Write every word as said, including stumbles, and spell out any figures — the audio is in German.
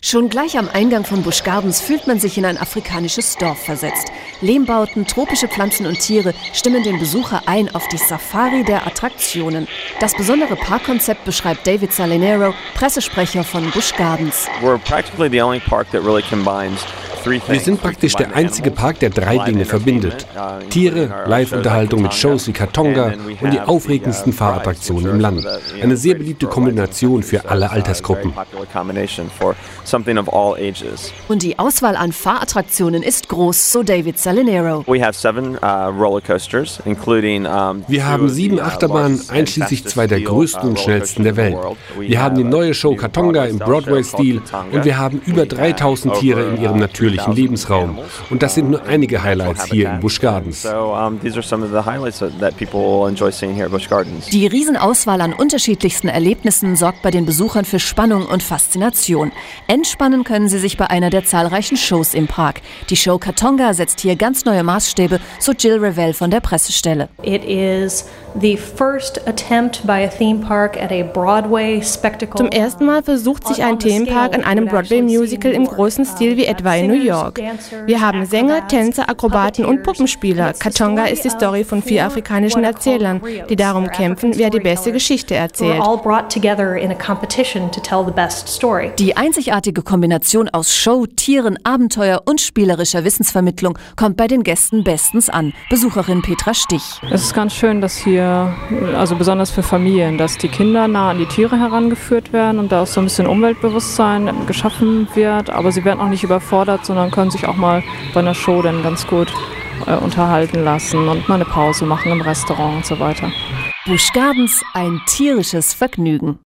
Schon gleich am Eingang von Busch Gardens fühlt man sich in ein afrikanisches Dorf versetzt. Lehmbauten, tropische Pflanzen und Tiere stimmen den Besucher ein auf die Safari der Attraktionen. Das besondere Parkkonzept beschreibt David Salinero, Pressesprecher von Busch Gardens. Wir sind praktisch der einzige Park, der drei Dinge verbindet. Tiere, Live-Unterhaltung mit Shows wie Katonga und die aufregendsten Fahrattraktionen im Land. Eine sehr beliebte Kombination für alle Altersgruppen. Und die Auswahl an Fahrattraktionen ist groß, so David Salinero. Wir haben sieben Achterbahnen, einschließlich zwei der größten und schnellsten der Welt. Wir haben die neue Show Katonga im Broadway-Stil und wir haben über dreitausend Tiere in ihrem natürlichen Lebensraum. Und das sind nur einige Highlights hier in Busch Gardens. Die Riesenauswahl an unterschiedlichsten Erlebnissen sorgt bei den Besuchern für Spannung und Faszination. Entspannen können sie sich bei einer der zahlreichen Shows im Park. Die Show Katonga setzt hier ganz neue Maßstäbe, so Jill Revell von der Pressestelle. It is the first attempt by a theme park at a Broadway spectacle. Zum ersten Mal versucht sich ein Themenpark an einem Broadway-Musical im großen Stil wie etwa in New York. Wir haben Sänger, Tänzer, Akrobaten und Puppenspieler. Katonga ist die Story von vier afrikanischen Erzählern, die darum kämpfen, wer die beste Geschichte erzählt. Die einzigartige Kombination aus Show, Tieren, Abenteuer und spielerischer Wissensvermittlung kommt bei den Gästen bestens an. Besucherin Petra Stich. Es ist ganz schön, dass hier, also besonders für Familien, dass die Kinder nah an die Tiere herangeführt werden und da auch so ein bisschen Umweltbewusstsein geschaffen wird. Aber sie werden auch nicht überfordert, sondern können sich auch mal bei einer Show dann ganz gut äh, unterhalten lassen und mal eine Pause machen im Restaurant und so weiter. Busch Gardens, ein tierisches Vergnügen.